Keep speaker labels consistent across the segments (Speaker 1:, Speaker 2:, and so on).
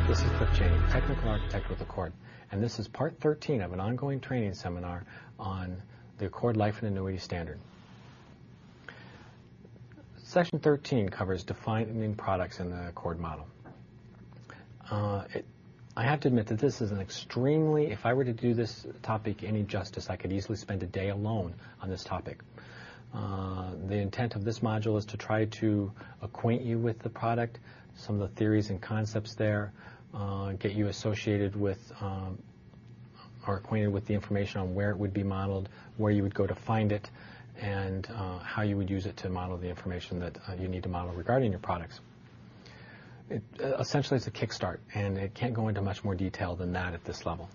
Speaker 1: This is Cliff Cheney, Technical Architect with Accord, and this is part 13 of an ongoing training seminar on the Accord Life and Annuity Standard. Section 13 covers defining products in the Accord model. I have to admit that this is an extremely, if I were to do this topic any justice, I could easily spend a day alone on this topic. The intent of this module is to try to acquaint you with the product, some of the theories and concepts there, get you associated with or acquainted with the information on where it would be modeled, where you would go to find it, and how you would use it to model the information that you need to model regarding your products. Essentially, it's a kickstart, and it can't go into much more detail than that at this level.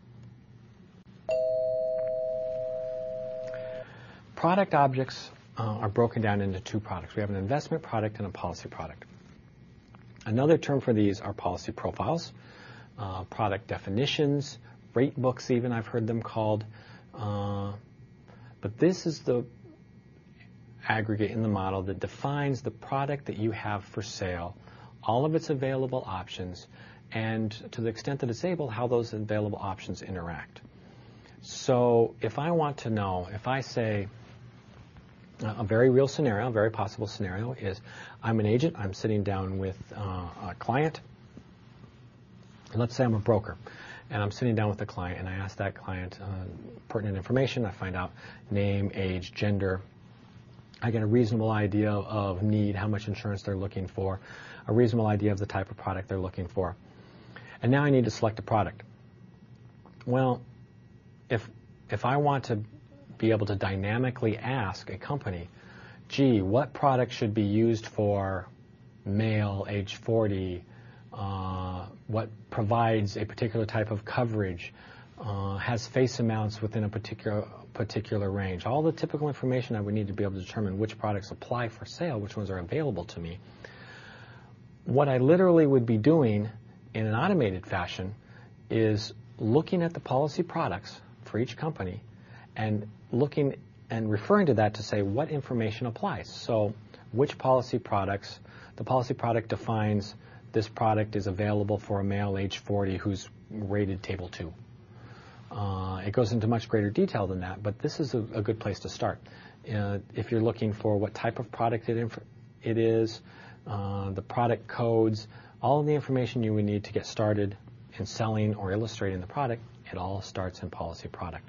Speaker 1: Product objects are broken down into two products. We have an investment product and a policy product. Another term for these are policy profiles, product definitions, rate books even, I've heard them called. But this is the aggregate in the model that defines the product that you have for sale, all of its available options, and to the extent that it's able, how those available options interact. So if I want to know, if I say, a very real scenario, a very possible scenario is I'm an agent, I'm sitting down with a client, and let's say I'm a broker, and I'm sitting down with the client and I ask that client pertinent information. I find out name, age, gender. I get a reasonable idea of need, how much insurance they're looking for, a reasonable idea of the type of product they're looking for. And now I need to select a product. Well, if I want to be able to dynamically ask a company, gee, what product should be used for male, age 40, what provides a particular type of coverage, has face amounts within a particular range, all the typical information I would need to be able to determine which products apply for sale, which ones are available to me. What I literally would be doing in an automated fashion is looking at the policy products for each company and looking and referring to that to say what information applies. So which policy products, the policy product defines this product is available for a male age 40 who's rated table 2. It goes into much greater detail than that, but this is a good place to start. If you're looking for what type of product it is, the product codes, all of the information you would need to get started in selling or illustrating the product, it all starts in policy product.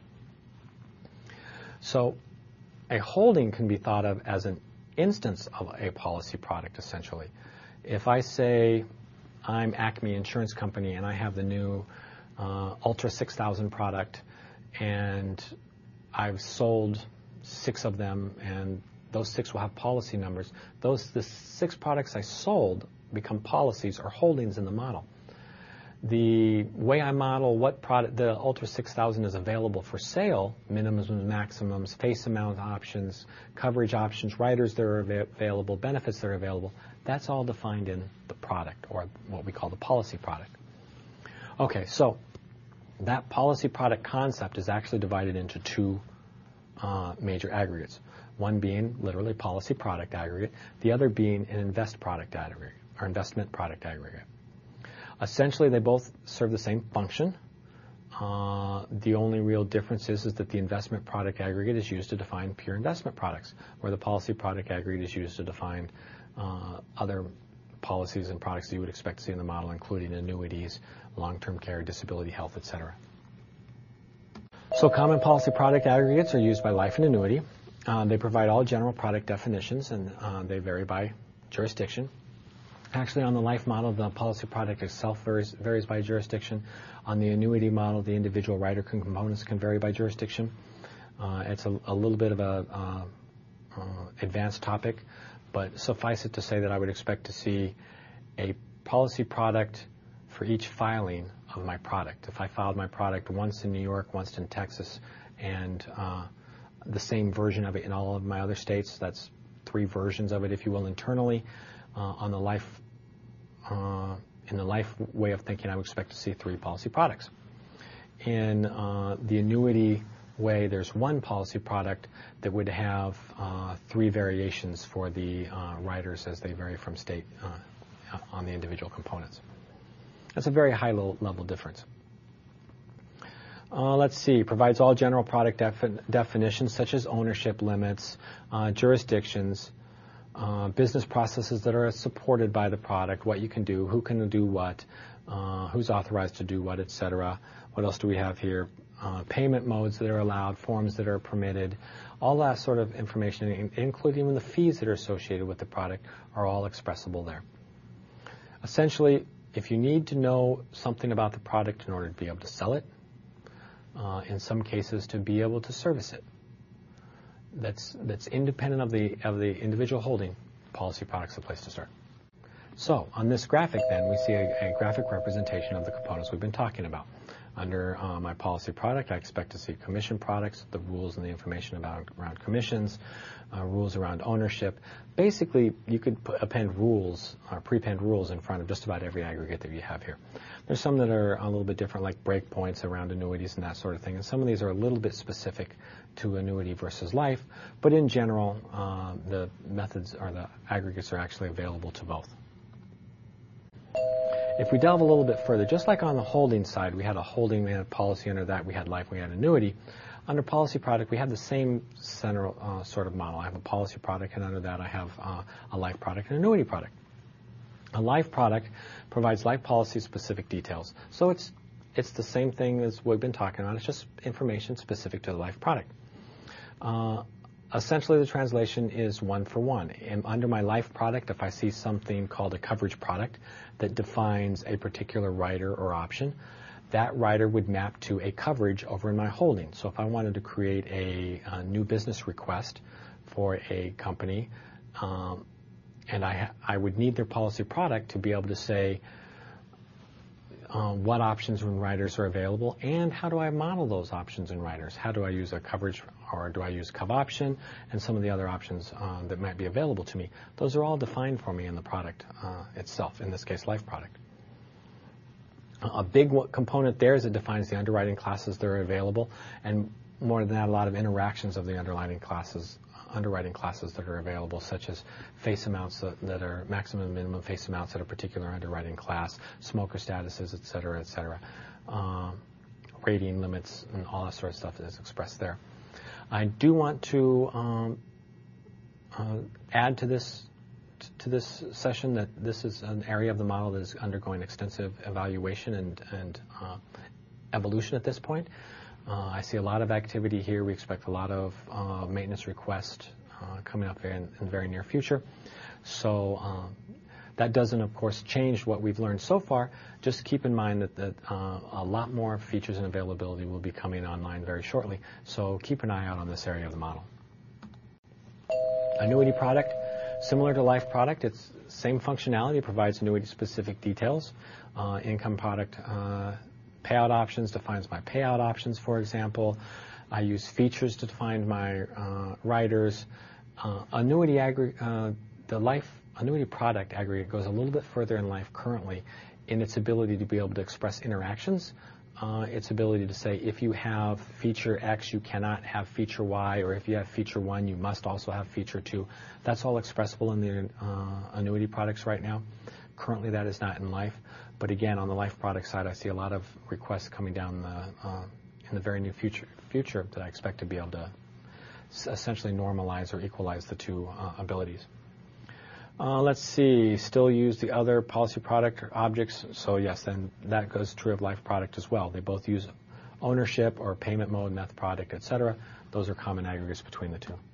Speaker 1: So a holding can be thought of as an instance of a policy product, essentially. If I say I'm Acme Insurance Company and I have the new Ultra 6000 product and I've sold 6 of them and those 6 will have policy numbers, the 6 products I sold become policies or holdings in the model. The way I model what product the Ultra 6000 is available for sale, minimums and maximums, face amount options, coverage options, riders that are available, benefits that are available, that's all defined in the product, or what we call the policy product. Okay, so that policy product concept is actually divided into 2 major aggregates. One being literally policy product aggregate, the other being an investment product aggregate. Essentially, they both serve the same function. The only real difference is that the investment product aggregate is used to define pure investment products, where the policy product aggregate is used to define other policies and products that you would expect to see in the model, including annuities, long-term care, disability, health, etc. So common policy product aggregates are used by life and annuity. They provide all general product definitions, and they vary by jurisdiction. Actually, on the life model, the policy product itself varies by jurisdiction. On the annuity model, the individual rider components can vary by jurisdiction. It's a little bit of a advanced topic, but suffice it to say that I would expect to see a policy product for each filing of my product. If I filed my product once in New York, once in Texas, and the same version of it in all of my other states, that's 3 versions of it, if you will, internally. On the life, in the life way of thinking, I would expect to see 3 policy products. In the annuity way, there's 1 policy product that would have 3 variations for the riders as they vary from state on the individual components. That's a very high level difference. Let's see, provides all general product definitions such as ownership limits, jurisdictions, business processes that are supported by the product, what you can do, who can do what, who's authorized to do what, etc. What else do we have here? Payment modes that are allowed, forms that are permitted, all that sort of information, including even the fees that are associated with the product, are all expressible there. Essentially, if you need to know something about the product in order to be able to sell it, in some cases to be able to service it, that's independent of the individual holding, policy product's the place to start. So on this graphic then, we see a graphic representation of the components we've been talking about. Under my policy product, I expect to see commission products, the rules and the information around commissions, rules around ownership. Basically, you could append rules or prepend rules in front of just about every aggregate that you have here. There's some that are a little bit different, like breakpoints around annuities and that sort of thing. And some of these are a little bit specific to annuity versus life. But in general, the methods or the aggregates are actually available to both. If we delve a little bit further, just like on the holding side, we had a holding, we had a policy, under that we had life, we had annuity. Under policy product, we have the same central sort of model. I have a policy product, and under that I have a life product and annuity product. A life product provides life policy specific details. So it's the same thing as we've been talking about. It's just information specific to the life product. Essentially, the translation is one for one. Under my life product, if I see something called a coverage product that defines a particular rider or option, that rider would map to a coverage over in my holding. So if I wanted to create a new business request for a company, and I would need their policy product to be able to say what options and riders are available, and how do I model those options and riders? How do I use a coverage, or do I use option, and some of the other options that might be available to me? Those are all defined for me in the product itself, in this case, life product. A big component there is it defines the underwriting classes that are available, and more than that, a lot of interactions of the underwriting classes that are available, such as face amounts that are maximum and minimum face amounts at a particular underwriting class, smoker statuses, et cetera, rating limits, and all that sort of stuff is expressed there. I do want to add to this session that this is an area of the model that is undergoing extensive evaluation and evolution at this point. I see a lot of activity here. We expect a lot of maintenance requests coming up in the very near future. So that doesn't, of course, change what we've learned so far. Just keep in mind that a lot more features and availability will be coming online very shortly. So keep an eye out on this area of the model. Annuity product, similar to life product, it's same functionality. It provides annuity-specific details. Income product payout options defines my payout options, for example. I use features to define my riders. The life annuity product aggregate goes a little bit further in life currently in its ability to be able to express interactions. Its ability to say, if you have feature X, you cannot have feature Y, or if you have feature 1, you must also have feature 2. That's all expressible in the annuity products right now. Currently, that is not in life. But again, on the life product side, I see a lot of requests coming down in the very near future that I expect to be able to essentially normalize or equalize the two abilities. Let's see, still use the other policy product objects. So yes, then that goes true of life product as well. They both use ownership or payment mode, method product, etc. Those are common aggregates between the two.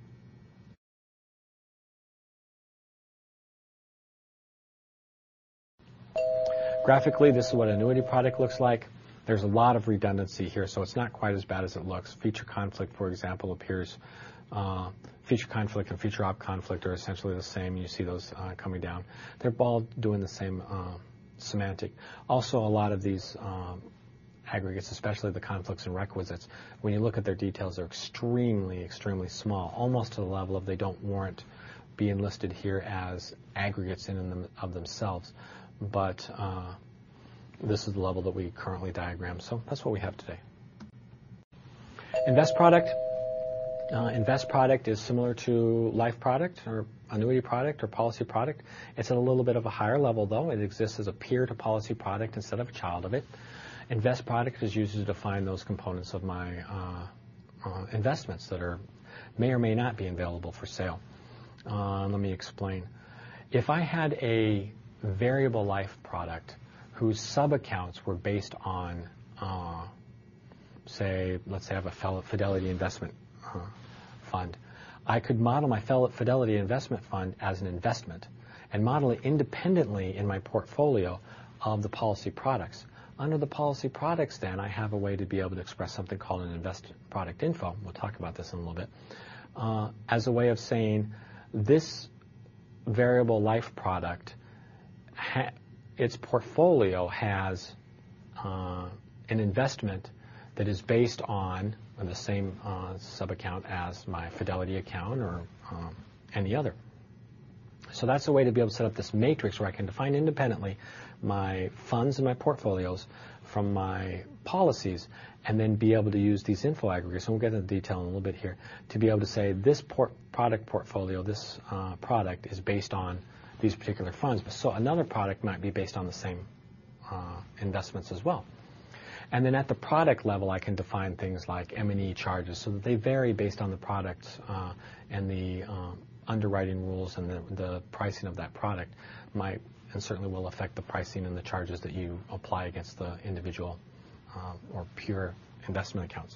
Speaker 1: Graphically, this is what annuity product looks like. There's a lot of redundancy here, so it's not quite as bad as it looks. Feature conflict, for example, appears. Feature conflict and feature op conflict are essentially the same. You see those coming down. They're all doing the same semantic. Also, a lot of these aggregates, especially the conflicts and requisites, when you look at their details, they're extremely, extremely small, almost to the level of they don't warrant being listed here as aggregates in and of themselves. But this is the level that we currently diagram, so that's what we have today. Invest product. Invest product is similar to life product or annuity product or policy product. It's at a little bit of a higher level, though. It exists as a peer to policy product instead of a child of it. Invest product is used to define those components of my investments that may or may not be available for sale. Let me explain. If I had a variable life product whose sub-accounts were based on, let's say I have a Fidelity investment fund, I could model my Fidelity investment fund as an investment and model it independently in my portfolio of the policy products. Under the policy products, then, I have a way to be able to express something called an invest product info. We'll talk about this in a little bit. As a way of saying this variable life product, its portfolio has an investment that is based on the same sub-account as my Fidelity account or any other. So that's a way to be able to set up this matrix where I can define independently my funds and my portfolios from my policies and then be able to use these info aggregators, and we'll get into detail in a little bit here, to be able to say this product portfolio, this product is based on these particular funds. So another product might be based on the same investments as well. And then at the product level, I can define things like M&E charges so that they vary based on the product and the underwriting rules, and the pricing of that product might and certainly will affect the pricing and the charges that you apply against the individual or pure investment accounts.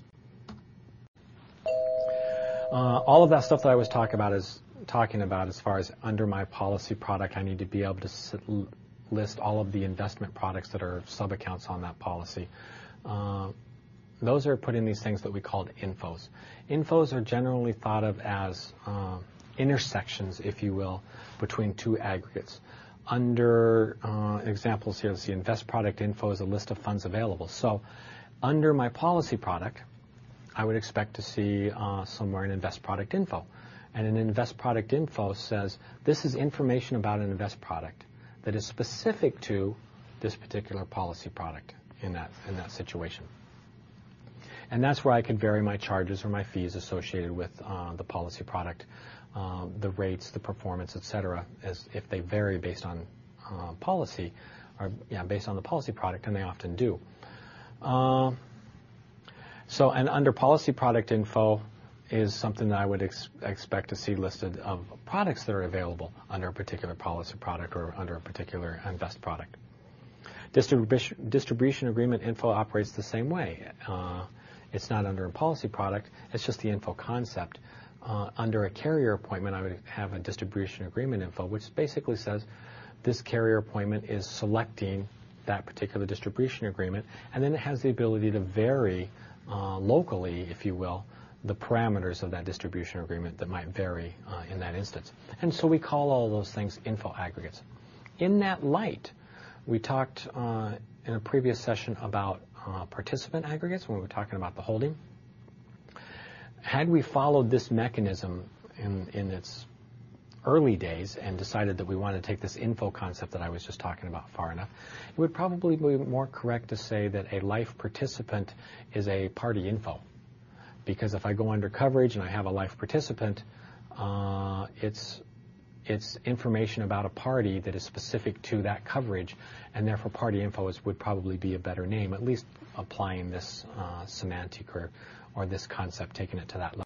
Speaker 1: All of that stuff that I was talking about as far as under my policy product, I need to be able to list all of the investment products that are sub-accounts on that policy. Those are put in these things that we called infos. Infos are generally thought of as intersections, if you will, between two aggregates. Under examples here, let's see, invest product info is a list of funds available. So under my policy product, I would expect to see somewhere an invest product info. And an invest product info says this is information about an invest product that is specific to this particular policy product in that situation. And that's where I could vary my charges or my fees associated with the policy product, the rates, the performance, etc., as if they vary based on policy, or based on the policy product, and they often do. So, and under policy product info is something that I would expect to see listed of products that are available under a particular policy product or under a particular invest product. Distribution agreement info operates the same way. It's not under a policy product, it's just the info concept. Under a carrier appointment, I would have a distribution agreement info, which basically says this carrier appointment is selecting that particular distribution agreement, and then it has the ability to vary locally, if you will, the parameters of that distribution agreement that might vary in that instance. And so we call all those things info aggregates. In that light, we talked in a previous session about participant aggregates when we were talking about the holding. Had we followed this mechanism in its early days and decided that we wanted to take this info concept that I was just talking about far enough, it would probably be more correct to say that a life participant is a party info. Because if I go under coverage and I have a life participant, it's information about a party that is specific to that coverage, and therefore party info would probably be a better name, at least applying this semantic or this concept, taking it to that level.